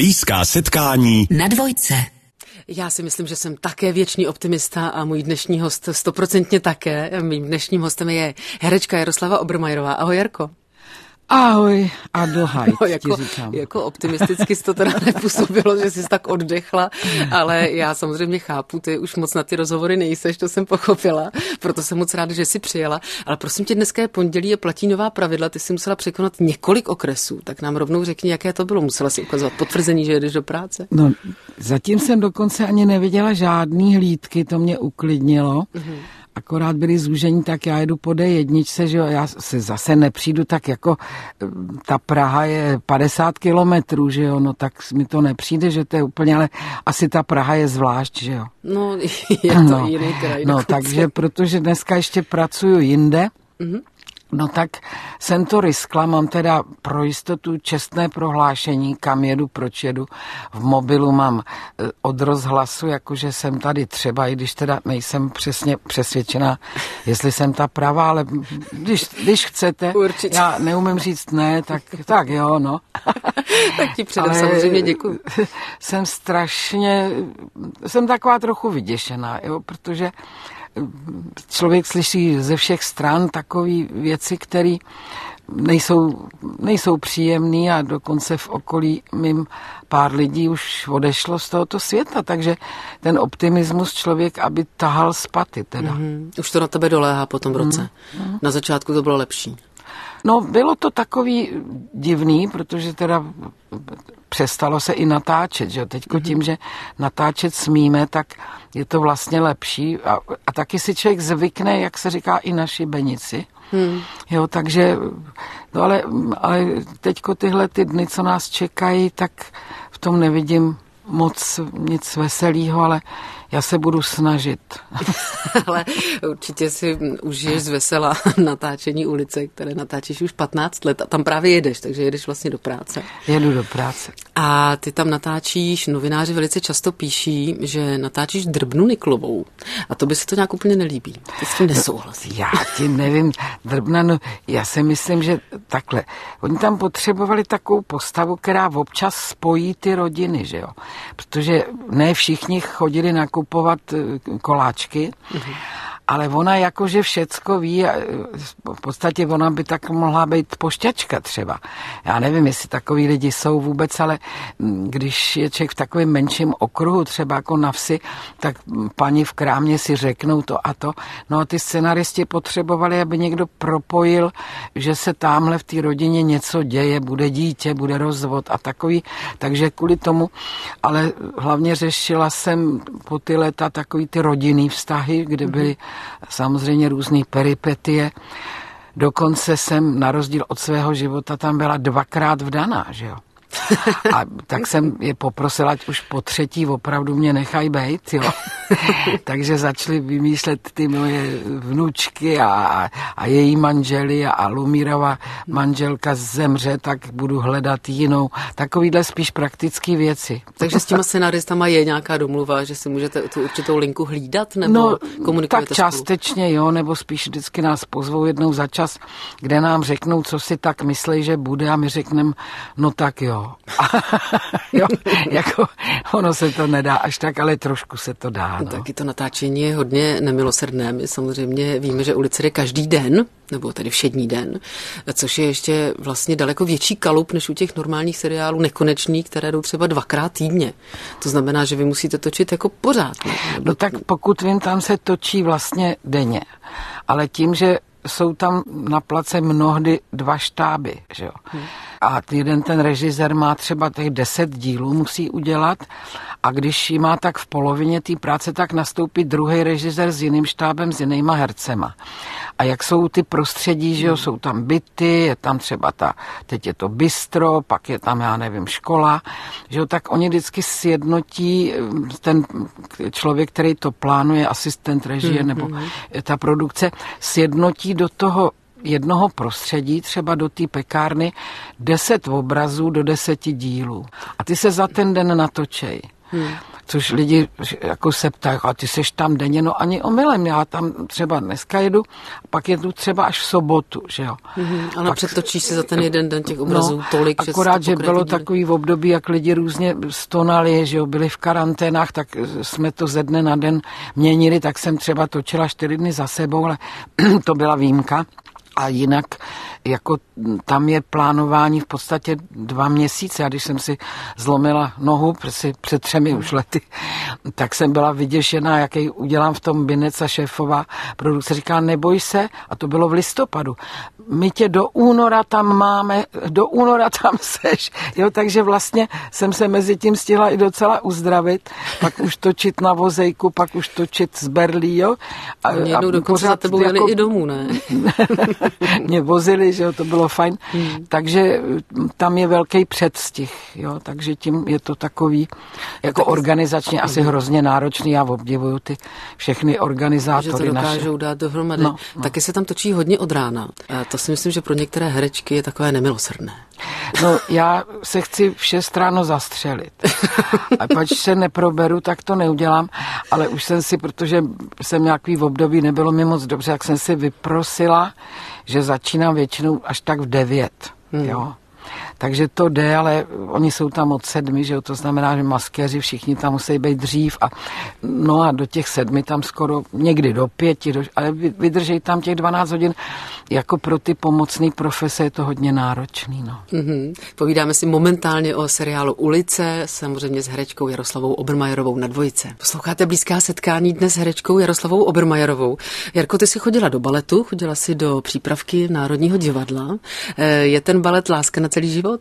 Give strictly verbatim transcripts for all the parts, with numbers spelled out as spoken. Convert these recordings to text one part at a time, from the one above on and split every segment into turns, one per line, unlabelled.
Blízká setkání
na Dvojce.
Já si myslím, že jsem také věčný optimista a můj dnešní host stoprocentně také. Mým dnešním hostem je herečka Jaroslava Obermajerová. Ahoj, Jarko.
Ahoj a dohaj,
no, jako,
ti říkám.
Jako optimisticky to teda nepůsobilo, že jsi tak oddechla, ale já samozřejmě chápu, ty už moc na ty rozhovory nejseš, to jsem pochopila, proto jsem moc ráda, že jsi přijela. Ale prosím tě, dneska je pondělí, je platí nová pravidla, ty jsi musela překonat několik okresů, tak nám rovnou řekni, jaké to bylo. Musela si ukazovat potvrzení, že jedeš do práce?
No, zatím jsem dokonce ani neviděla žádný hlídky, to mě uklidnilo. Mm-hmm. Akorát byli zúžení, tak já jedu po dé jedna, že jo, já se zase nepřijdu, tak jako ta Praha je padesát kilometrů, že jo, no tak mi to nepřijde, že to je úplně, ale asi ta Praha je zvlášť, že jo.
No, je to
no,
jiný kraj.
No, takže protože dneska ještě pracuju jinde, mm-hmm. No tak jsem to riskla, mám teda pro jistotu čestné prohlášení, kam jedu, proč jedu. V mobilu mám od rozhlasu, jakože jsem tady třeba, i když teda nejsem přesně přesvědčená, jestli jsem ta pravá, ale když, když chcete,
určitě.
Já neumím říct ne, tak, tak jo, no.
Tak ti předem samozřejmě děkuju.
Jsem strašně, jsem taková trochu vyděšená, jo, protože člověk slyší ze všech stran takové věci, které nejsou, nejsou příjemné a dokonce v okolí mým pár lidí už odešlo z tohoto světa, takže ten optimismus člověk, aby tahal z paty teda.
Mm-hmm. Už to na tebe doléhá po tom roce. Mm-hmm. Na začátku to bylo lepší.
No, bylo to takový divný, protože teda přestalo se i natáčet, že jo. Teďko tím, že natáčet smíme, tak je to vlastně lepší a, a taky si člověk zvykne, jak se říká, i na šibenici. Hmm. Jo, takže, no ale, ale teďko tyhle ty dny, co nás čekají, tak v tom nevidím moc nic veselýho, ale já se budu snažit.
Ale určitě si užiješ z vesela natáčení ulice, které natáčíš už patnáct let a tam právě jedeš, takže jedeš vlastně do práce.
Jedu do práce.
A ty tam natáčíš, novináři velice často píší, že natáčíš Drbnu Niklovou. A to by se to nějak úplně nelíbí. Ty s tím nesouhlasíš.
Já tím nevím. Drbna, no, já si myslím, že takhle. Oni tam potřebovali takovou postavu, která občas spojí ty rodiny, že jo. Protože ne všichni chodili nakupovat koláčky, mm-hmm. ale ona jakože všecko ví a v podstatě ona by tak mohla být pošťačka třeba. Já nevím, jestli takový lidi jsou vůbec, ale když je člověk v takovém menším okruhu, třeba jako na vsi, tak paní v krámě si řeknou to a to. No a ty scenaristi potřebovali, aby někdo propojil, že se tamhle v té rodině něco děje, bude dítě, bude rozvod a takový. Takže kvůli tomu, ale hlavně řešila jsem po ty léta takový ty rodinný vztahy, kde byly samozřejmě různý peripetie. Dokonce jsem na rozdíl od svého života tam byla dvakrát vdaná, že jo. A tak jsem je poprosila, ať už po třetí opravdu mě nechají bejt, jo. Takže začaly vymýšlet ty moje vnučky a, a její manžely a Lumírova manželka zemře, tak budu hledat jinou. Takovýhle spíš praktické věci.
Takže s těma scenaristama je nějaká domluva, že si můžete tu určitou linku hlídat, nebo
no,
komunikujete
tak částečně spolu? Jo, nebo spíš vždycky nás pozvou jednou za čas, kde nám řeknou, co si tak myslí, že bude a my řekneme, no tak jo. Jo, jako ono se to nedá až tak, ale trošku se to dá. No.
Taky to natáčení je hodně nemilosrdné. My samozřejmě víme, že ulice jde každý den, nebo tedy všední den, což je ještě vlastně daleko větší kalup než u těch normálních seriálů nekonečných, které jdou třeba dvakrát týdně. To znamená, že vy musíte točit jako pořád. Ne?
No tak pokud vím, tam se točí vlastně denně. Ale tím, že jsou tam na place mnohdy dva štáby, že jo. Hmm. A jeden ten režisér má třeba těch deset dílů, musí udělat a když ji má tak v polovině té práce, tak nastoupí druhý režisér s jiným štábem, s jinýma hercema. A jak jsou ty prostředí, že jo, jsou tam byty, je tam třeba ta, teď je to bistro, pak je tam, já nevím, škola, že jo, tak oni vždycky sjednotí ten člověk, který to plánuje, asistent režie mm-hmm. nebo ta produkce, sjednotí do toho jednoho prostředí, třeba do té pekárny, deset obrazů do deseti dílů. A ty se za ten den natočej. Hmm. což lidi jako se ptají, a ty seš tam denně, no ani omylem, já tam třeba dneska jedu, a pak jedu třeba až v sobotu, že jo.
Mm-hmm, ano, pak, přetočíš si za ten jeden den těch obrazů no, tolik, že
akorát, že bylo takový v období, jak lidi různě stonali, že jo, byli v karanténách, tak jsme to ze dne na den měnili, tak jsem třeba točila čtyři dny za sebou, ale to byla výjimka. A jinak jako tam je plánování v podstatě dva měsíce. A když jsem si zlomila nohu před, před třemi už lety, tak jsem byla vyděšená, jaký udělám v tom binec a šéfová produkce říká, neboj se, a to bylo v listopadu. My tě do února tam máme, do února tam seš. Jo, takže vlastně jsem se mezi tím stihla i docela uzdravit, pak už točit na vozejku, pak už točit z Berlí, jo.
A, a dokonce za tebou jeli jako, i domů, ne?
Mě vozili, že jo, to bylo fajn. Hmm. Takže tam je velký předstih, jo, takže tím je to takový, jako tak organizačně asi hmm. hrozně náročný. Já obdivuju ty všechny organizátory naše.
Že to dokážou naše. Dát dohromady. No, no. Taky se tam točí hodně od rána. To si myslím, že pro některé herečky je takové nemilosrdné.
No, já se chci v šest ráno zastřelit. A pač se neproberu, tak to neudělám, ale už jsem si, protože jsem nějaký v období nebylo mi moc dobře, tak jsem si vyprosila, že začínám většinou až tak v devět, hmm. jo. Takže to jde, ale oni jsou tam od sedmi, že jo, to znamená, že maskéři všichni tam musí být dřív a no a do těch sedmi tam skoro někdy do pěti, do, ale vydržej tam těch dvanáct hodin. Jako pro ty pomocné profese je to hodně náročný, no.
Mm-hmm. Povídáme si momentálně o seriálu Ulice, samozřejmě s herečkou Jaroslavou Obermajerovou na Dvojce. Posloucháte Blízká setkání dnes s herečkou Jaroslavou Obermajerovou. Jarko, ty jsi chodila do baletu, chodila jsi do přípravky Národního divadla. Je ten balet láska na celý život?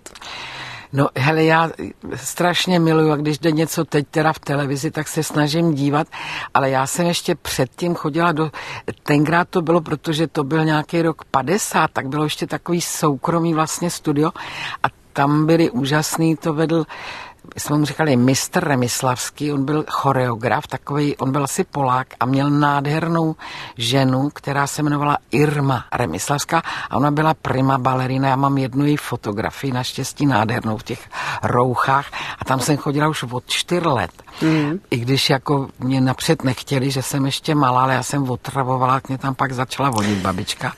No hele, já strašně miluju, a když jde něco teď teda v televizi, tak se snažím dívat, ale já jsem ještě předtím chodila do, tenkrát to bylo, protože to byl nějaký rok padesát, tak bylo ještě takový soukromý vlastně studio a tam byli úžasný, to vedl, jsme mu říkali mistr Remislavský, on byl choreograf, takový, on byl asi Polák a měl nádhernou ženu, která se jmenovala Irma Remislavská a ona byla prima balerina, já mám jednu její fotografii, naštěstí nádhernou v těch rouchách a tam jsem chodila už od čtyř let. Mm. I když jako mě napřed nechtěli, že jsem ještě malá, ale já jsem otravovala, mě tam pak začala vonit babička.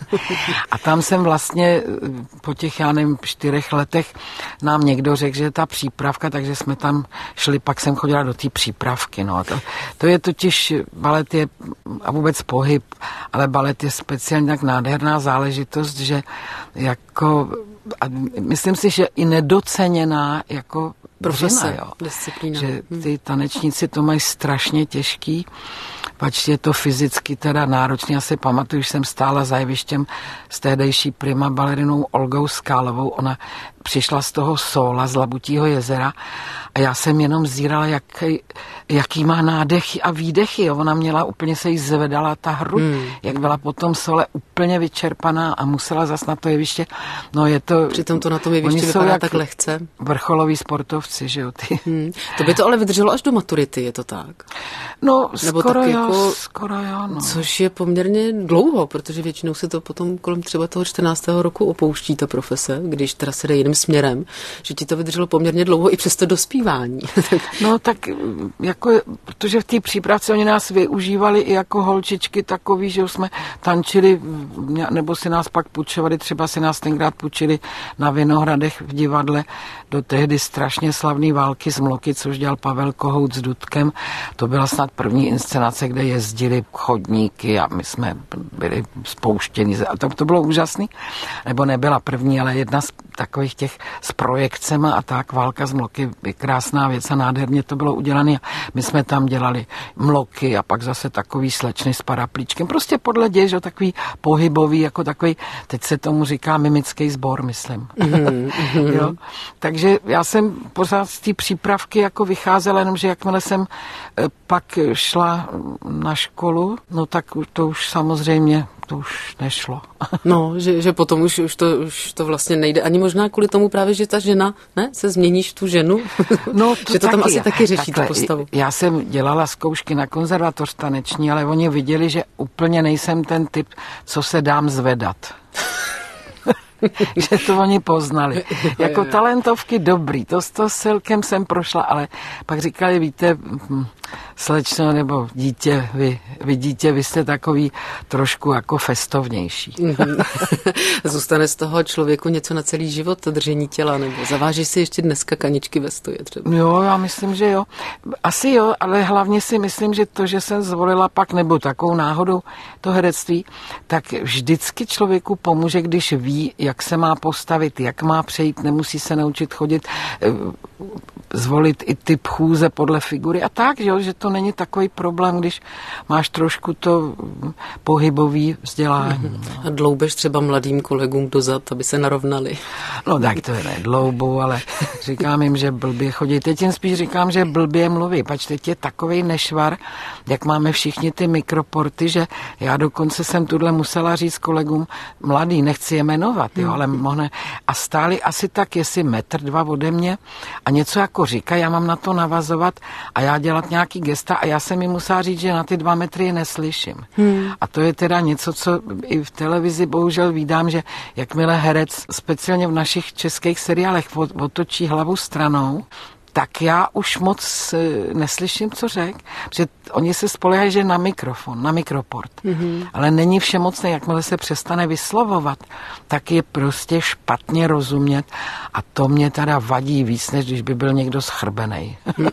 A tam jsem vlastně po těch, já nevím, čtyřech letech nám někdo řekl, že je ta přípravka, takže jsme tam šli, pak jsem chodila do té přípravky. No. To, to je totiž, balet je a vůbec pohyb, ale balet je speciálně tak nádherná záležitost, že jako, a myslím si, že i nedoceněná jako
profese,
jo.
disciplína.
Že ty tanečníci to mají strašně těžký, pač je to fyzicky teda náročný. Já si pamatuju, že jsem stála za jevištěm s tehdejší prima balerinou Olgou Skálovou. Ona přišla z toho Sóla, z Labutího jezera a já jsem jenom zírala, jaký, jaký má nádechy a výdechy. Jo. Ona měla, úplně se jí zvedala ta hruď, hmm. jak byla po tom Sole úplně vyčerpaná a musela zas na to jeviště. No je to...
Přitom to na tom jevišti vypadá tak lehce.
Vrcholoví sportovci, že jo. Ty.
Hmm. To by to ale vydrželo až do maturity, je to tak?
No,
nebo
skoro
tak
jo,
jako,
skoro jo, no.
Což je poměrně dlouho, protože většinou se to potom kolem třeba toho čtrnáctého roku opouští ta profese, když teda se jde jiným směrem, že ti to vydrželo poměrně dlouho i přes to dospívání.
No tak jako, protože v té přípravce oni nás využívali i jako holčičky takový, že jsme tančili, nebo si nás pak půjčovali, třeba si nás tenkrát půjčili na Vinohradech v divadle do tehdy strašně slavné Války z Mloky, což dělal Pavel Kohout s Dudkem. To byla snad první inscenace, kde jezdili chodníky a my jsme byli spouštěni. A to, to bylo úžasný. Nebo nebyla první, ale jedna z takových těch s projekcema a tak. Válka z Mloky je krásná věc a nádherně to bylo udělané. My jsme tam dělali mloky a pak zase takový slečny s paraplíčkem. Prostě podle děj, že takový pohybový, jako takový, teď se tomu říká mimický sbor, myslím. Mm-hmm. Jo? Takže já jsem pořád z té přípravky jako vycházela, jenomže jakmile jsem pak šla na školu, no tak to už samozřejmě to už nešlo.
No, že, že potom už, už, to, už to vlastně nejde. Ani možná kvůli tomu právě, že ta žena, ne, se změníš v tu ženu.
No, to
že to
taky,
tam asi taky řeší
takhle,
tu postavu.
Já jsem dělala zkoušky na konzervatoř taneční, ale oni viděli, že úplně nejsem ten typ, co se dám zvedat. že to oni poznali. Jako talentovky dobrý, to s to celkem jsem prošla, ale pak říkali, víte, slečno nebo dítě, vy, vy dítě, vy jste takový trošku jako festovnější.
Zůstane z toho člověku něco na celý život, to držení těla, nebo zavážeš si ještě dneska kaničky ve stoje třeba?
Jo, já myslím, že jo. Asi jo, ale hlavně si myslím, že to, že jsem zvolila pak, nebo takovou náhodou to herectví, tak vždycky člověku pomůže, když ví, jak se má postavit, jak má přejít, nemusí se naučit chodit, zvolit i typ chůze podle figury a tak, že, jo, že to není takový problém, když máš trošku to pohybový vzdělání.
A dloubeš třeba mladým kolegům dozad, aby se narovnali?
No tak to je nedloubou, ale říkám jim, že blbě chodí. Teď jim spíš říkám, že blbě mluví. Pač teď je takovej nešvar, jak máme všichni ty mikroporty, že já dokonce jsem tuhle musela říct kolegům mladý, nechci je jmenovat, jo, ale mohne. A stáli asi tak, jestli metr, dva ode mě a něco jako říká, já mám na to navazovat a já dělat nějaký gesta a já jsem jim musela říct, že na ty dva metry je neslyším. Hmm. A to je teda něco, co i v televizi bohužel vídám, že jakmile herec, speciálně v našich českých seriálech, otočí hlavu stranou, tak já už moc neslyším, co řek, protože oni se spoléhají, že na mikrofon, na mikroport. Mm-hmm. Ale není všemocné, jakmile se přestane vyslovovat, tak je prostě špatně rozumět a to mě teda vadí víc, než když by byl někdo schrbenej.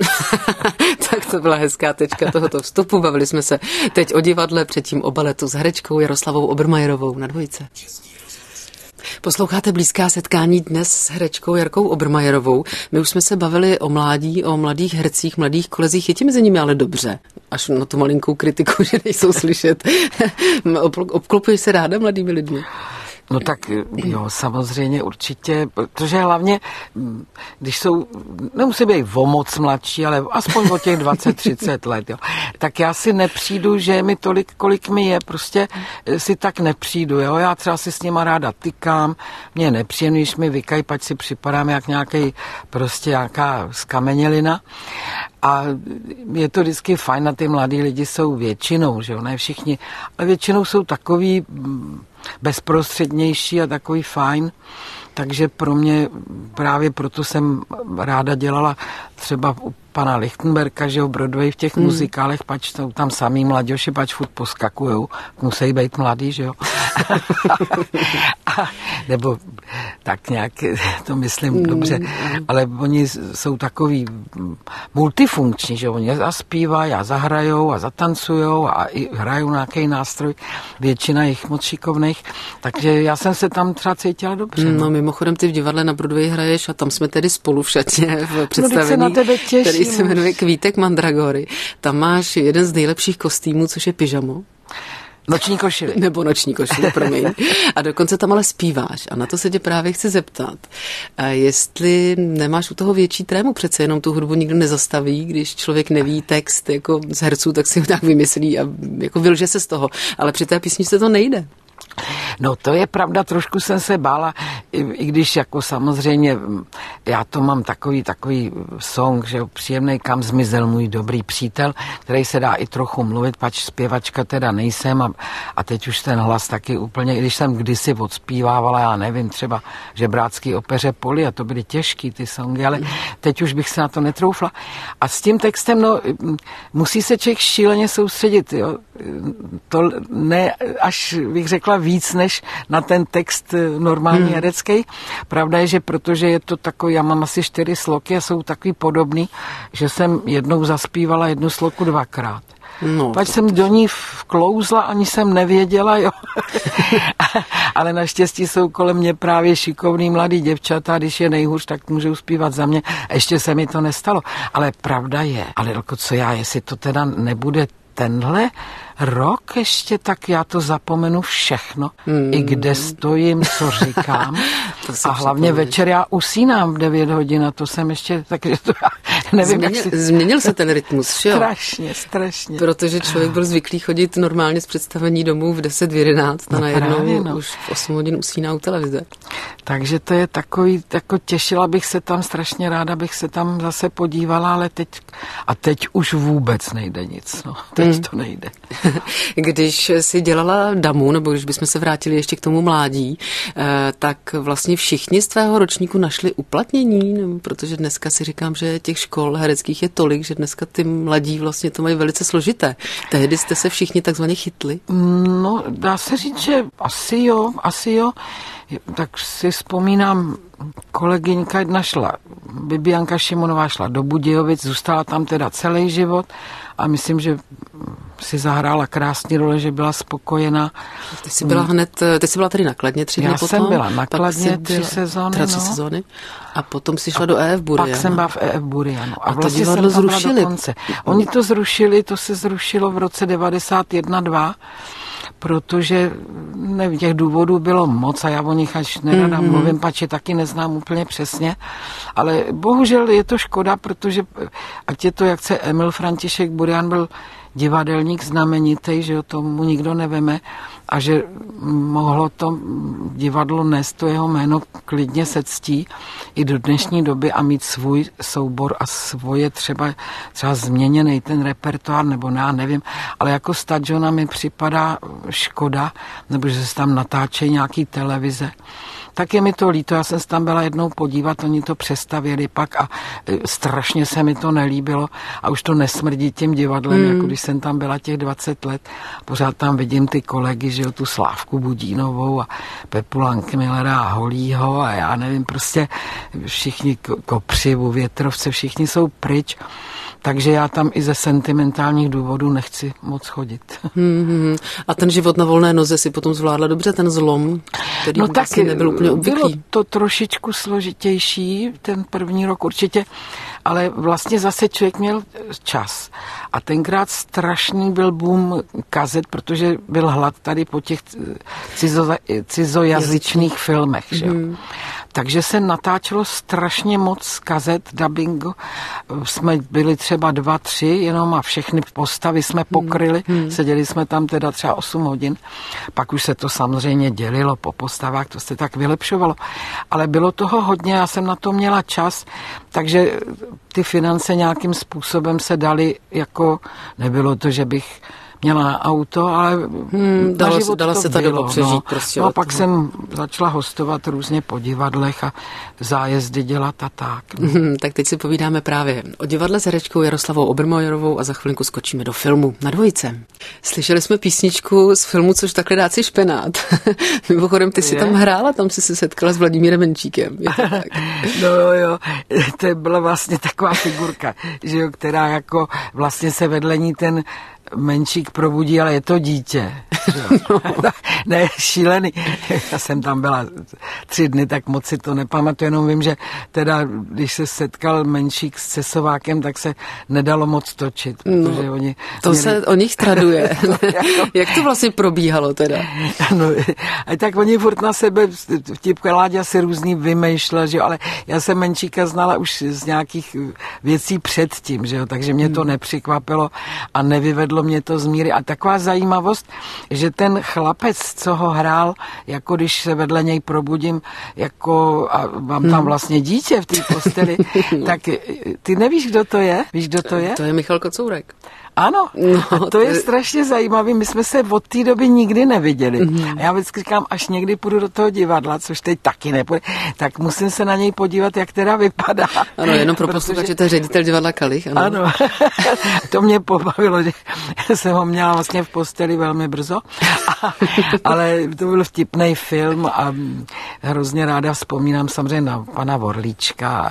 Tak to byla hezká tečka tohoto vstupu. Bavili jsme se teď o divadle, předtím o baletu s herečkou Jaroslavou Obermajerovou na Dvojce. Posloucháte Blízká setkání dnes s herečkou Jarkou Obermajerovou. My už jsme se bavili o mládí, o mladých hercích, mladých kolezích. Je ti mezi nimi ale dobře, až na tu malinkou kritiku, že nejsou slyšet. Obklopuješ se ráda mladými lidmi?
No tak jo, samozřejmě určitě, protože hlavně, když jsou, nemusí být o moc mladší, ale aspoň o těch dvacet třicet let, jo, tak já si nepřijdu, že mi tolik, kolik mi je, prostě si tak nepřijdu, jo, já třeba si s nima ráda tykám, mě je nepříjemný, když mi vykají, pač si připadám jak nějaký, prostě nějaká skamenělina. A je to vždycky fajn, na ty mladí lidi jsou většinou, že jo, ne všichni, ale většinou jsou takový bezprostřednější a takový fajn, takže pro mě právě proto jsem ráda dělala třeba u pana Lichtenberga, že jo, Broadway v těch mm. muzikálech, pač jsou tam samý mladěši, pač furt poskakujou, musí být mladý, že jo. a, nebo tak nějak, to myslím mm. dobře, ale oni jsou takový multifunkční, že jo, oni zaspívají a zahrajou a zatancujou a i hrajou nějaký nástroj, většina jich moc šikovných, takže já jsem se tam třeba cítila dobře.
No, no mimochodem ty v divadle na Broadway hraješ a tam jsme tedy spolu v šatě v představení,
no,
který se jmenuje Kvítek Mandragory. Tam máš jeden z nejlepších kostýmů, což je pyžamo.
Noční košily.
Nebo noční košily, promiň. A dokonce tam ale zpíváš. A na to se tě právě chci zeptat. A jestli nemáš u toho větší trému, přece jenom tu hudbu nikdo nezastaví, když člověk neví text jako z herců, tak si ho tak vymyslí a jako vylže se z toho. Ale při té písničce to nejde.
No to je pravda, trošku jsem se bála, i, i když jako samozřejmě já to mám takový, takový song, že příjemnej, kam zmizel můj dobrý přítel, který se dá i trochu mluvit, pač zpěvačka teda nejsem a, a teď už ten hlas taky úplně, i když jsem kdysi odspívávala, já nevím, třeba žebrácký opeře Poli a to byly těžký ty songy, ale teď už bych se na to netroufla. A s tím textem, no, musí se člověk šíleně soustředit, jo. To ne, až bych řekla víc, než na ten text normální hmm. herecký. Pravda je, že protože je to takový, já mám asi čtyři sloky a jsou takový podobný, že jsem jednou zaspívala jednu sloku dvakrát. No, Pač jsem do ní vklouzla, ani jsem nevěděla, jo. Ale naštěstí jsou kolem mě právě šikovný mladý děvčata, když je nejhůř, tak můžou zpívat za mě. Ještě se mi to nestalo. Ale pravda je, ale co já, jestli to teda nebude tenhle rok ještě, tak já to zapomenu všechno, hmm. i kde stojím, co říkám. A hlavně večer já usínám v devět hodin a to jsem ještě, takže to já nevím,
Změnil,
jak si...
Změnil se ten rytmus, jo?
Strašně, strašně.
Protože člověk byl zvyklý chodit normálně z představení domů v deset, v jedenáct a no najednou no. už v osm hodin usíná u televize.
Takže to je takový, jako těšila bych se tam, strašně ráda bych se tam zase podívala, ale teď, a teď už vůbec nejde nic, no. Teď hmm. to nejde.
Když si dělala damu, nebo když bychom se vrátili ještě k tomu mládí, tak vlastně všichni z tvého ročníku našli uplatnění, nebo protože dneska si říkám, že těch škol hereckých je tolik, že dneska ty mladí vlastně to mají velice složité. Tehdy jste se všichni takzvaně chytli?
No, dá se říct, že asi jo, asi jo. Tak si vzpomínám, kolegyňka jedna šla, Bibianka Šimonová šla do Budějovic, zůstala tam teda celý život a myslím, že si zahrála krásný role, že byla spokojená.
Ty jsi byla hned, ty jsi byla tady na Kladně tři dny potom?
Já jsem byla na Kladně tři
byla,
sezóny,
tři
no.
sezóny. A potom si šla do E F Burianu.
Pak jsem byla v E F Burianu. A,
a
vlastně jsem tam zrušili. Byla do konce. Oni to zrušili, to se zrušilo v roce devadesát jedna dva, protože nevím, těch důvodů bylo moc a já o nich až nerada mm-hmm. mluvím, pače taky neznám úplně přesně, ale bohužel je to škoda, protože ať je to, jak se Emil František Burian byl divadelník znamenitý, že ho tomu nikdo neveme a že mohlo to divadlo nést to jeho jméno klidně se ctí i do dnešní doby a mít svůj soubor a svoje třeba, třeba změněný ten repertoár, nebo ne, já nevím, ale jako stadiona mi připadá škoda, nebo že se tam natáčejí nějaký televize. Tak je mi to líto, já jsem se tam byla jednou podívat, oni to přestavěli pak a strašně se mi to nelíbilo a už to nesmrdí tím divadlem, mm. jako když jsem tam byla těch dvacet let. Pořád tam vidím ty kolegy, že jo, tu Slávku Budínovou a Pepu Lankmillera a Holího a já nevím, prostě všichni Kopři, Větrovce, všichni jsou pryč. Takže já tam i ze sentimentálních důvodů nechci moc chodit.
Hmm, a ten život na volné noze si potom zvládla dobře, ten zlom, který
no
vlastně nebyl úplně obvyklý.
Bylo to trošičku složitější, ten první rok určitě, ale vlastně zase člověk měl čas. A tenkrát strašný byl boom kazet, protože byl hlad tady po těch cizo, cizojazyčných filmech. Že? Hmm. Takže se natáčelo strašně moc kazet, dabingu. Jsme byli třeba dva, tři jenom a všechny postavy jsme pokryli. Hmm. Seděli jsme tam teda třeba osm hodin. Pak už se to samozřejmě dělilo po postavách, to se tak vylepšovalo. Ale bylo toho hodně, já jsem na to měla čas, takže ty finance nějakým způsobem se daly jako, nebylo to, že bych měla auto, ale
hmm,
na
dalo,
život
dala
to
se ta doba přežít.
No,
prostě
no a pak toho. Jsem začala hostovat různě po divadlech a zájezdy dělat a tak. No.
Hmm, tak teď si povídáme právě o divadle s herečkou Jaroslavou Obermajerovou a za chvilinku skočíme do filmu Na dvojice. Slyšeli jsme písničku z filmu Což takhle dá si špenát. Mimochodem, ty jsi je? tam hrála, tam jsi se setkala s Vladimírem Menčíkem. Je to tak?
No jo, to byla vlastně taková figurka, že jo, která jako vlastně se vedle ní ten Menčík probudí, ale je to dítě. No. Ne, šílený. Já jsem tam byla tři dny, tak moc si to nepamatuju, jenom vím, že teda, když se setkal Menčík s Cesovákem, tak se nedalo moc točit, protože
no,
oni...
To měli... se o nich traduje. Jak to vlastně probíhalo teda?
No, a tak oni furt na sebe vtipka Láďa si různý vymýšlel, že jo, ale já jsem Menčíka znala už z nějakých věcí předtím, že jo, takže mě to nepřekvapilo a nevyvedlo mě to z míry. A taková zajímavost, že ten chlapec, co ho hrál, jako když se vedle něj probudím, jako a mám tam hmm. vlastně dítě v té posteli, tak ty nevíš, kdo to je? Víš, kdo to je?
To je Michal Kocourek.
Ano, no, to je strašně zajímavé. My jsme se od té doby nikdy neviděli. Mm-hmm. A já vždycky říkám, až někdy půjdu do toho divadla, což teď taky nepůjde, tak musím se na něj podívat, jak teda vypadá.
Ano, jenom pro posluchače, že to je ředitel divadla Kalich. Ano,
ano. To mě pobavilo, že jsem ho měla vlastně v posteli velmi brzo. A, ale to byl vtipný film a hrozně ráda vzpomínám samozřejmě na pana Vorlíčka.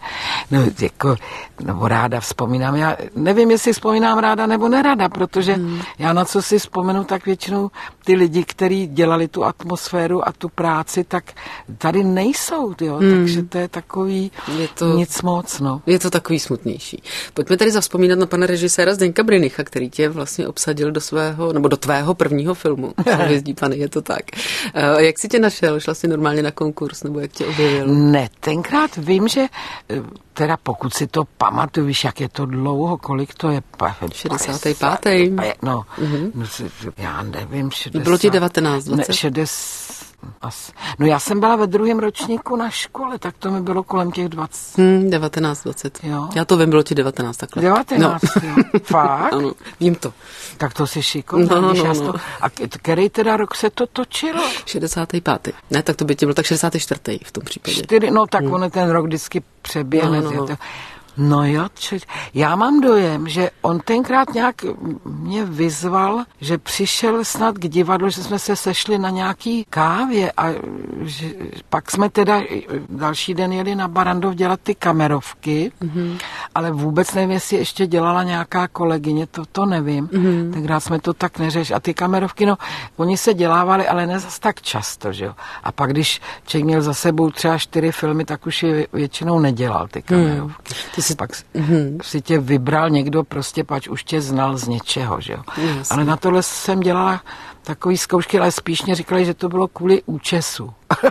No, jako, no, ráda vzpomínám. Já nevím, jestli vzpomínám ráda nebo nerada, protože hmm. já na co si vzpomenu, tak většinou ty lidi, kteří dělali tu atmosféru a tu práci, tak tady nejsou, jo, hmm. takže to je takový je to, nic moc, no.
Je to takový smutnější. Pojďme tady zavzpomínat na pana režiséra Zdeňka Brynicha, který tě vlastně obsadil do svého, nebo do tvého prvního filmu. Hvězdí Pany, je to tak. Uh, jak jsi tě našel? Šla jsi normálně na konkurs, nebo jak tě objevil?
Ne, tenkrát vím, že teda pokud si to pamatuju, víš, jak je to dlouho, kolik to je?
šedesátý pátý
No, mm-hmm. já nevím, šedesát
Bylo ti devatenáct, dvacet?
Ne, šedesát As. No já jsem byla ve druhém ročníku na škole, tak to mi bylo kolem těch dvacet.
Hmm, devatenáct, dvacet. Jo. Já to vím, bylo ti devatenáct takhle.
devatenáct, no. Jo. Fakt?
Ano, vím to.
Tak to si šikovná.
No, no, no.
A který teda rok se to točilo?
šedesátý pátý. Ne, tak to by ti byl tak šedesátý čtvrtý v tom případě.
Čtyři, no tak hmm. on ten rok vždycky přeběhne.
No, no, no.
No jo, či, já mám dojem, že on tenkrát nějak mě vyzval, že přišel snad k divadlu, že jsme se sešli na nějaký kávě a že, pak jsme teda další den jeli na Barandov dělat ty kamerovky, mm-hmm. ale vůbec nevím, jestli ještě dělala nějaká kolegyně, to, to nevím. Mm-hmm. Tenkrát jsme to tak neřešili. A ty kamerovky, no, oni se dělávali, ale ne zas tak často, že jo. A pak, když člověk měl za sebou třeba čtyři filmy, tak už je většinou nedělal ty kamerovky. Mm. Pak mm-hmm. si tě vybral někdo prostě, pač už tě znal z něčeho, že jo. Jasně. Ale na tohle jsem dělala takový zkoušky, ale spíš mě říkali, že to bylo kvůli účesu.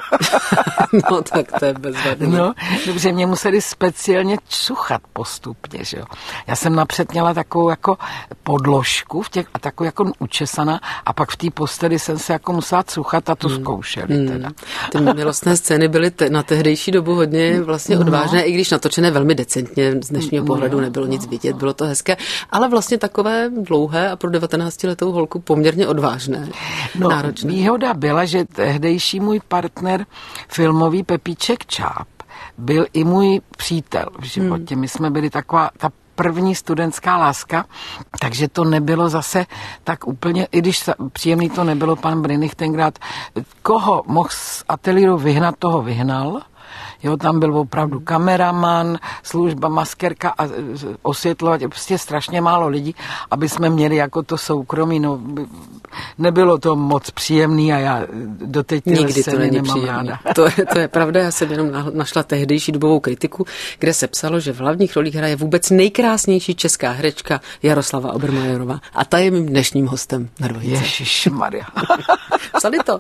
No tak to je bezvadný.
No, dobře, mě museli speciálně čuchat postupně, že jo. Já jsem napřed měla takovou jako podložku v těch, a takovou jako učesaná a pak v té posteli jsem se jako musela cuchat a to hmm. zkoušeli hmm. teda.
Ty milostné scény byly te, na tehdejší dobu hodně vlastně odvážné, no. I když natočené velmi decentně, z dnešního no, pohledu nebylo nic vidět, bylo to hezké, ale vlastně takové dlouhé a pro devatenáctiletou holku poměrně odvážné.
No,
náročné.
Výhoda byla, že tehdejší můj partner filmový Pepíček Čáp byl i můj přítel v životě. Hmm. My jsme byli taková ta první studentská láska, takže to nebylo zase tak úplně, i když příjemný to nebylo, pan Brinich tenkrát, koho mohl z ateliéru vyhnat, toho vyhnal. Jo, tam byl opravdu kameraman, služba, maskerka a osvětlovat, prostě strašně málo lidí, aby jsme měli jako to soukromí, no nebylo to moc příjemný a já doteď tyhle scény nemám ráda.
To je, to je pravda, já jsem jenom našla tehdejší dobovou kritiku, kde se psalo, že v hlavních rolích hraje vůbec nejkrásnější česká herečka Jaroslava Obermajerová a ta je mým dnešním hostem na dvojice.
Ježišmarja.
Psali to.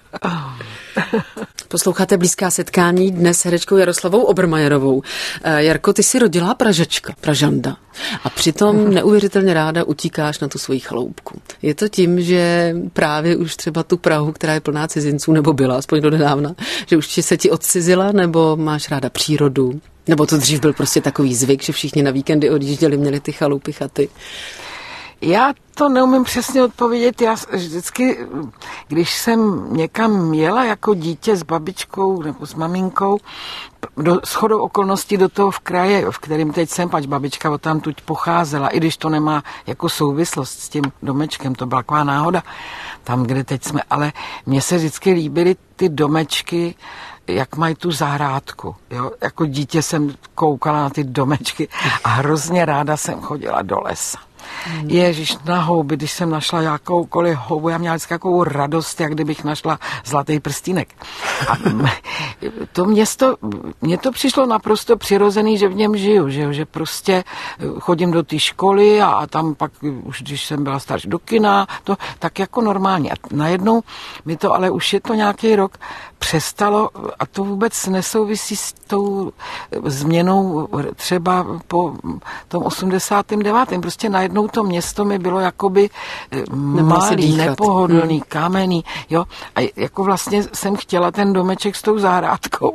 Posloucháte Blízká setkání dnes s herečkou Jaroslavou Obermajerovou. Jarko, ty jsi rodilá Pražečka, Pražanda. A přitom neuvěřitelně ráda utíkáš na tu svoji chaloupku. Je to tím, že právě už třeba tu Prahu, která je plná cizinců, nebo byla, aspoň do nedávna, že už se ti odcizila, nebo máš ráda přírodu? Nebo to dřív byl prostě takový zvyk, že všichni na víkendy odjížděli, měli ty chalupy, chaty?
Já to neumím přesně odpovědět. Já vždycky, když jsem někam jela jako dítě s babičkou nebo s maminkou, do, shodou okolností do toho v kraje, v kterém teď jsem, pač babička odtamtud pocházela, i když to nemá jako souvislost s tím domečkem, to byla taková náhoda, tam, kde teď jsme, ale mně se vždycky líbily ty domečky, jak mají tu zahrádku. Jo? Jako dítě jsem koukala na ty domečky a hrozně ráda jsem chodila do lesa. Hmm. Ježiš, na houby, když jsem našla jakoukoliv houbu, já měla vždycky takovou radost, jak kdybych našla zlatý prstínek. A to město, mně to přišlo naprosto přirozený, že v něm žiju, že, že prostě chodím do té školy a, a tam pak, už když jsem byla starší, do kina, to tak jako normálně. A najednou mi to, ale už je to nějaký rok, přestalo, a to vůbec nesouvisí s tou změnou třeba po tom osmdesátém devátém Prostě najednou to město mi bylo jakoby malý, nepohodlný, hmm. kamenný, jo. A jako vlastně jsem chtěla ten domeček s tou zahrádkou.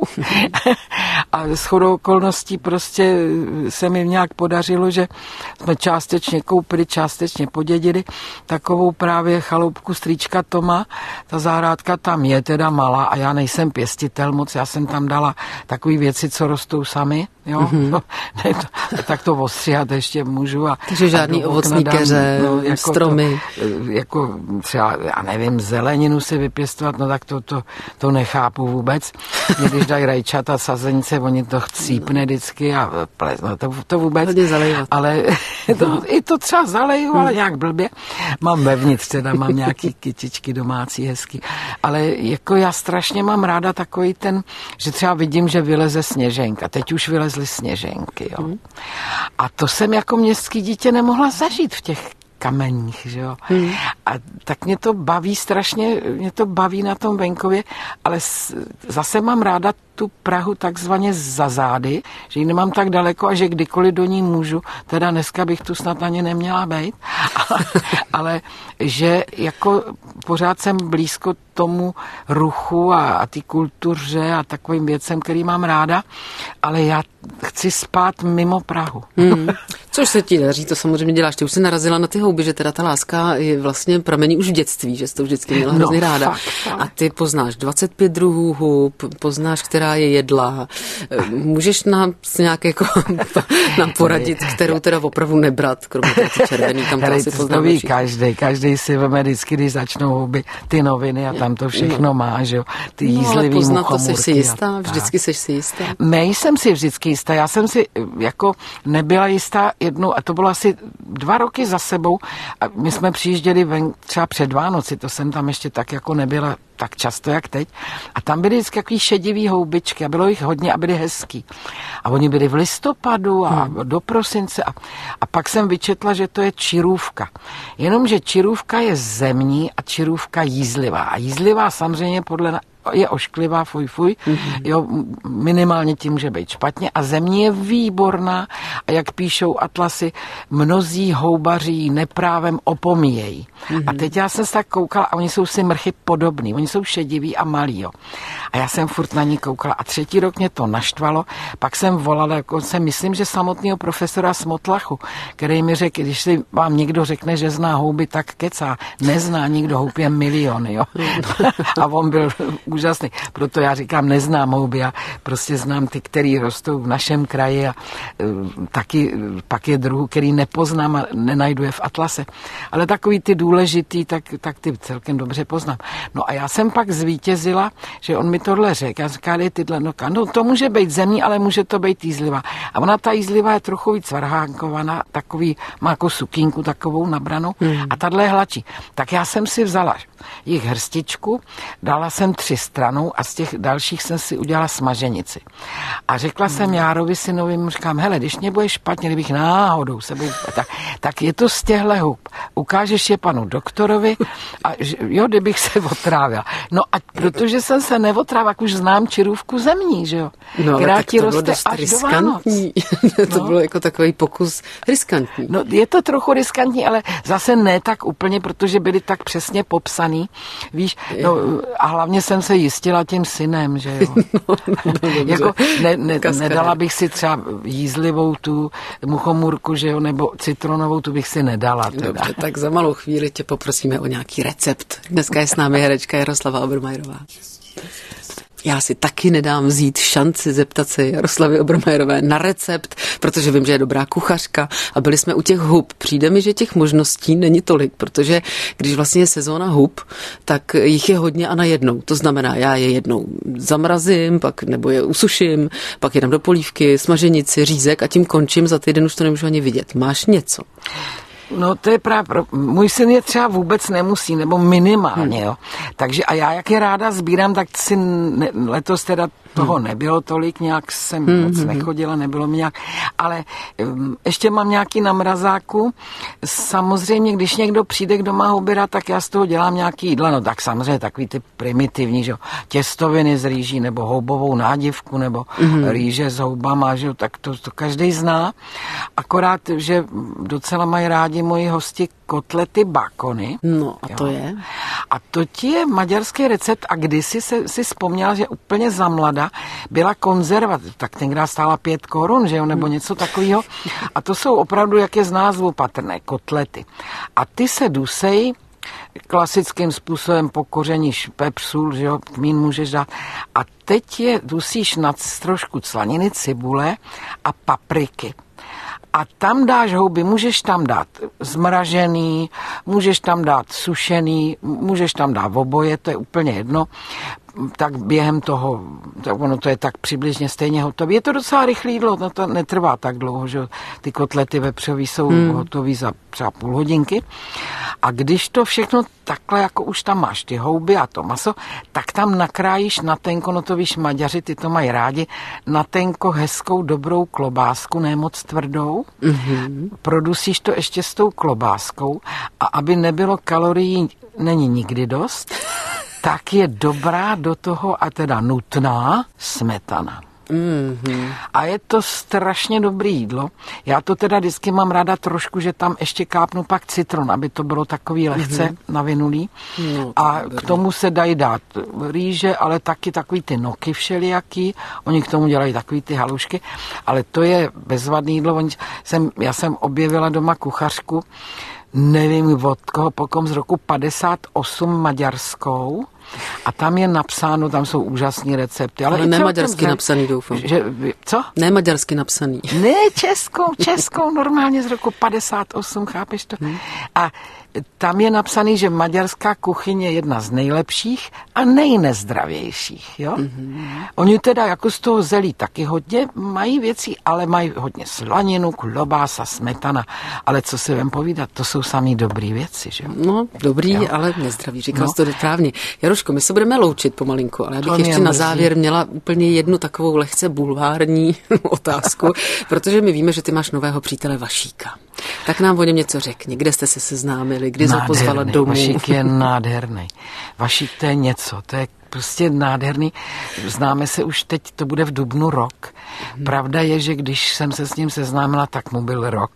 A shodou okolností prostě se mi nějak podařilo, že jsme částečně koupili, částečně podědili takovou právě chaloupku strýčka Toma. Ta zahrádka tam je teda malá a já nejsem pěstitel moc, já jsem tam dala takové věci, co rostou sami, jo. Mm-hmm. No, ne, to, tak to ostříhat ještě můžu. A,
Takže žádný ovocný keře, no, jako stromy.
To, jako třeba, já nevím, zeleninu si vypěstovat, no tak to, to, to nechápu vůbec. Když dají rajčata, sazenice, oni to chcípne vždycky a ples, no to, to vůbec. Ale to, i to třeba zaleju, ale nějak blbě. Mám vevnitř, teda mám nějaký kytičky domácí hezky. Ale jako já strašně mám ráda takový ten, že třeba vidím, že vyleze sněženka. Teď už vylezly sněženky, jo. A to jsem jako městský dítě nemohla zažít v těch kameních, že jo.
Hmm.
A tak mě to baví strašně, mě to baví na tom venkově, ale zase mám ráda tu Prahu takzvaně za zády, že ji nemám tak daleko a že kdykoliv do ní můžu, teda dneska bych tu snad ani neměla být, ale, ale že jako pořád jsem blízko tomu ruchu a, a ty kultuře a takovým věcem, který mám ráda, ale já chci spát mimo Prahu.
Hmm. Což se ti daří, to samozřejmě děláš. Ty už jsi narazila na ty houby, že teda ta láska je vlastně pramení už v dětství, že jsi to vždycky měla hrozně no, ráda.
Fakt, fakt.
A ty poznáš dvacet pět druhů hub, poznáš, která je jedlá. Můžeš nám nějak jako nám poradit, kterou teda opravdu nebrat, kromě toho červený, tam teda si poznáme.
Každý, každý si veme vždycky, když začnou houby, ty noviny a tam to všechno má, že jo, ty jízlivý
no,
muchomůrky.
To jsi si jistá, vždycky jsi si jistá.
Nejsem si vždycky jistá, já jsem si jako nebyla jistá jednou, a to bylo asi dva roky za sebou, a my jsme přijížděli ven třeba před Vánoci, to jsem tam ještě tak jako nebyla tak často, jak teď. A tam byly vždycky takový šedivý houbičky a bylo jich hodně a byly hezký. A oni byli v listopadu a hmm. do prosince a, a pak jsem vyčetla, že to je čirůvka. Jenomže čirůvka je zemní a čirůvka jízlivá. A jízlivá samozřejmě podle je ošklivá, fuj, fuj, mm-hmm. jo, minimálně tím může být špatně a zemní je výborná a jak píšou atlasy, mnozí houbaří neprávem opomíjejí. Mm-hmm. A teď já jsem se tak koukala a oni jsou si mrchy podobný, oni jsou šediví a malí, jo. A já jsem furt na ní koukala a třetí rok mě to naštvalo, pak jsem volala, jako jsem myslím, že samotného profesora Smotlachu, který mi řekl, když si vám někdo řekne, že zná houby, tak kecá, nezná nikdo houby, je miliony, jo. A on byl úžasný. Proto já říkám, neznám houby, já prostě znám ty, který rostou v našem kraji a uh, taky uh, pak je druhů, který nepoznám a nenajdu je v atlase. Ale takový ty důležitý, tak, tak ty celkem dobře poznám. No a já jsem pak zvítězila, že on mi tohle řekl. Já říkám, je tyhle, no, no to může být zemní, ale může to být jízlivá. A ona ta jízlivá je trochu víc varhánkovaná, takový, má jako sukínku takovou nabranou hmm. a tahle je hladší. Tak já jsem si vzala jich hrstičku, dala jsem tři stranou a z těch dalších jsem si udělala smaženici. A řekla hmm. jsem Járovi synovi, říkám, hele, když mě bude špatně, kdybych náhodou se budu, tak, tak je to z těchhle hub. Ukážeš je panu doktorovi a jo, kdybych se otrávila. No a protože jsem se neotrávila, už znám čirůvku zemní, že jo?
No,
která ti
to
roste až
riskantní.
do
To
no.
bylo jako takový pokus riskantní.
No je to trochu riskantní, ale zase ne tak úplně, protože byly tak přesně popsaný, víš, no, a hlavně jsem se jistila tím synem, že jo.
No, no,
jako ne, ne, nedala bych si třeba jízlivou tu muchomůrku, že jo, nebo citronovou, tu bych si nedala. Teda.
Dobře, tak za malou chvíli tě poprosíme o nějaký recept. Dneska je s námi herečka Jaroslava Obermajerová. Já si taky nedám vzít šanci zeptat se Jaroslavy Obermajerové na recept, protože vím, že je dobrá kuchařka a byli jsme u těch hub. Přijde mi, že těch možností není tolik, protože když vlastně je sezóna hub, tak jich je hodně a najednou. To znamená, já je jednou zamrazím, pak nebo je usuším, pak je dám do polívky, smaženici, řízek a tím končím, za týden už to nemůžu ani vidět. Máš něco?
No to je právě, můj syn je třeba vůbec nemusí, nebo minimálně, hmm. jo. Takže a já, jak je ráda sbírám, tak si ne, letos teda toho hmm. nebylo tolik, nějak jsem hmm. moc nechodila, nebylo mi nějak, ale um, ještě mám nějaký na mrazáku. Samozřejmě, když někdo přijde, kdo má houbira, tak já z toho dělám nějaký jídla, no tak samozřejmě takový ty primitivní, že jo, těstoviny z rýží, nebo houbovou nádivku, nebo hmm. rýže s houbama, že jo, tak to, to každý zná. Akorát, že docela mají rádi moji hosti kotlety bakony.
No a to
jo.
je?
A to ti je maďarský recept a kdysi se, si vzpomněla, že úplně za mlada byla konzerva, tak tenkrát stála pět korun, že jo, nebo něco takového. A to jsou opravdu, jak je z názvu patrné, kotlety. A ty se dusejí klasickým způsobem po koření pepř, sůl, že jo, kmín můžeš dát. A teď je dusíš na trošku slaniny, cibule a papriky. A tam dáš houby, můžeš tam dát zmražený, můžeš tam dát sušený, můžeš tam dát oboje, to je úplně jedno. Tak během toho, tak ono to je tak přibližně stejně hotové. Je to docela rychlé jídlo, no to netrvá tak dlouho, že ty kotlety vepřový jsou hmm. hotové za třeba půl hodinky. A když to všechno takhle, jako už tam máš ty houby a to maso, tak tam nakrájíš na tenko, no to víš, Maďaři, ty to mají rádi, na tenko hezkou dobrou klobásku, ne moc tvrdou. Mm-hmm. Produsíš to ještě s tou klobáskou a aby nebylo kalorií, není nikdy dost, tak je dobrá do toho a teda nutná smetana. Mm-hmm. A je to strašně dobrý jídlo. Já to teda vždycky mám ráda trošku, že tam ještě kápnu pak citron, aby to bylo takový lehce mm-hmm. navinulý. No, a k tomu se dají dát rýže, ale taky takový ty noky všelijaký. Oni k tomu dělají takový ty halušky. Ale to je bezvadný jídlo. Jsem, já jsem objevila doma kuchařku, nevím od koho, pokom z roku padesát osm maďarskou. A tam je napsáno, tam jsou úžasný recepty. Ale,
ale ne maďarsky napsaný, doufám.
Že, co?
Ne maďarsky napsaný.
Ne, českou, českou, normálně z roku padesát osm, chápeš to? Hmm. A tam je napsaný, že maďarská kuchyně je jedna z nejlepších a nejnezdravějších, jo? Mm-hmm. Oni teda jako z toho zelí taky hodně mají věcí, ale mají hodně slaninu, klobása, smetana, ale co si vem povídat, to jsou samý dobrý věci, že jo?
No, dobrý, jo? Ale nezdraví, říkal jsi no. to správně. Jaroško, my se budeme loučit pomalinku, ale já bych to ještě na závěr měla úplně jednu takovou lehce bulvární otázku, protože my víme, že ty máš nového přítele Vašíka. Tak nám o něm něco řekni, kde jste se seznámili, kdy jsi ho pozvala domů.
Vašík je nádherný. Vašík to je něco, to je prostě nádherný. Známe se už teď, to bude v dubnu rok. Hmm. Pravda je, že když jsem se s ním seznámila, tak mu byl rok.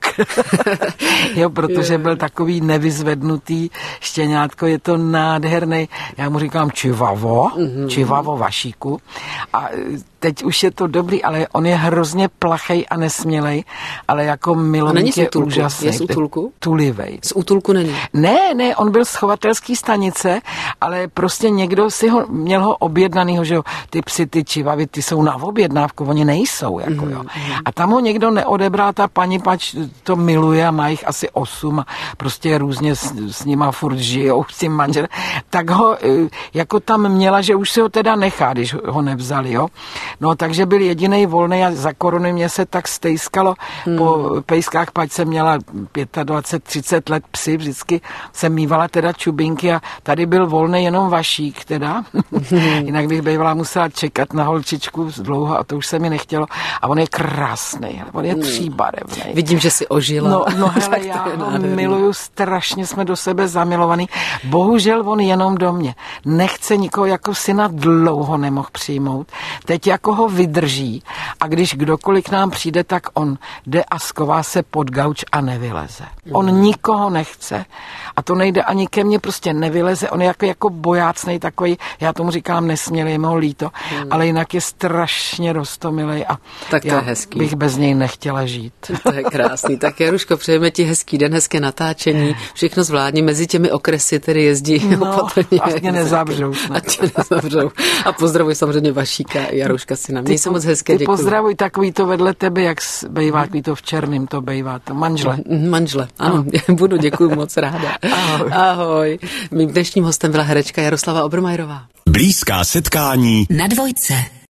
Jo, protože byl takový nevyzvednutý štěňátko, je to nádherný. Já mu říkám čivavo, hmm. čivavo Vašíku. A teď už je to dobrý, ale on je hrozně plachej a nesmělej, ale jako milovník je úžasný.
Je z útulku?
Tulivej.
Z útulku není?
Ne, ne, on byl z chovatelský stanice, ale prostě někdo si ho, měl ho objednanýho, že jo, ty psy, ty čivavy, ty jsou na objednávku, oni nejsou, jako jo. A tam ho někdo neodebral, ta paní pač to miluje a má jich asi osm a prostě různě s, s nima furt žijou, s tím manželem, tak ho jako tam měla, že už si ho teda nechá, když ho nevzali, jo. No, takže byl jedinej volný a za koruny mě se tak stejskalo hmm. po pejskách, pač jsem měla dvacet pět třicet let psy, vždycky jsem mívala teda čubinky a tady byl volný jenom Vašík teda, hmm. jinak bych bývala musela čekat na holčičku dlouho a to už se mi nechtělo a on je krásný, on je hmm. tříbarevný.
Vidím, že si ožila.
No, no hele, já ho miluju, strašně jsme do sebe zamilovaný, bohužel on jenom do mě, nechce nikoho jako syna dlouho nemohl přijmout, teď jako ho vydrží a když kdokoliv k nám přijde, tak on jde a sková se pod gauč a nevyleze. On nikoho nechce a to nejde ani ke mně, prostě nevyleze, on je jako, jako bojácnej takový, já tomu říkám nesmělý, je mi ho líto, hmm. ale jinak je strašně roztomilej a
tak to
já
je hezký.
Bych bez něj nechtěla žít.
To je krásný. Tak Jaruško, přejeme ti hezký den, hezké natáčení, všechno zvládni, mezi těmi okresy tedy jezdí
no, opatrně. Ať mě nezavřou.
Ať mě nezavřou. A pozdravuj samozřejmě Vašíka a Jaruška si na mě. Se moc hezké,
ty
děkuji.
Pozdravuj takový to vedle tebe, jak bejvá, takový to v černým to bejvá, to manžle.
Manžle, ano, ano. Budu, děkuji moc ráda.
Ahoj.
Ahoj. Mým dnešním hostem byla herečka Jaroslava Obermajerová.
Blízká setkání
na Dvojce.